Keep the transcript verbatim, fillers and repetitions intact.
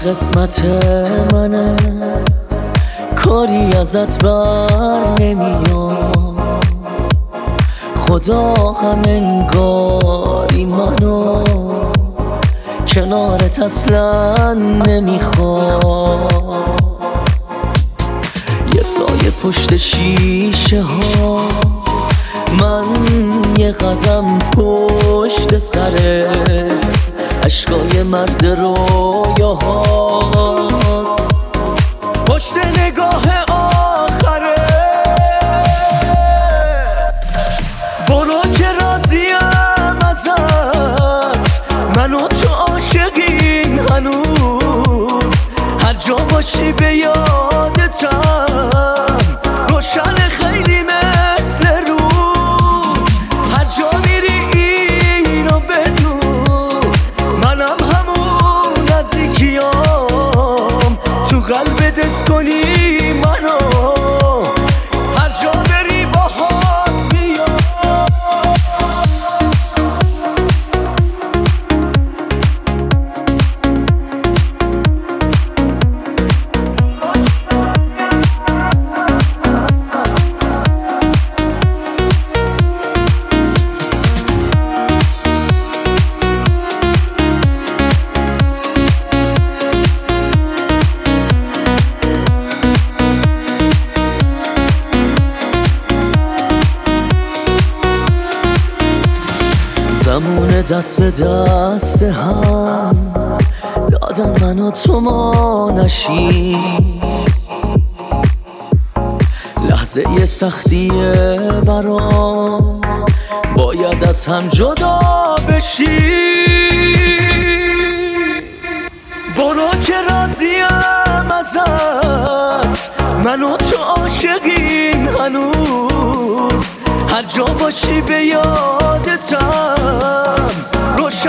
قسمت منه، کاری ازت بر نمیام. خدا هم انگاری منو کنارت اصلا نمیخوام. یه سایه پشت شیشه ها، من یه قدم پشت سرت، عشقای مرد رویاهات پشت نگاه آخرت. برو که راضیم ازت، من و تو عاشقیم هنوز. هر جا باشی به یادتم، روشن خیلی مثل روز. هر جا میری اینو بدون، منم همون نزدیکیام. تو قلبت دست کنی منو، هر جا بری باهات میام. زمون دست به دست هم دادن من و تو ما نشی. لحظه یه سختیه برام، باید از هم جدا بشی. برو که راضیم ازت، من و تو عاشقیم هنوز. هر جا باشی به یادتم، روشن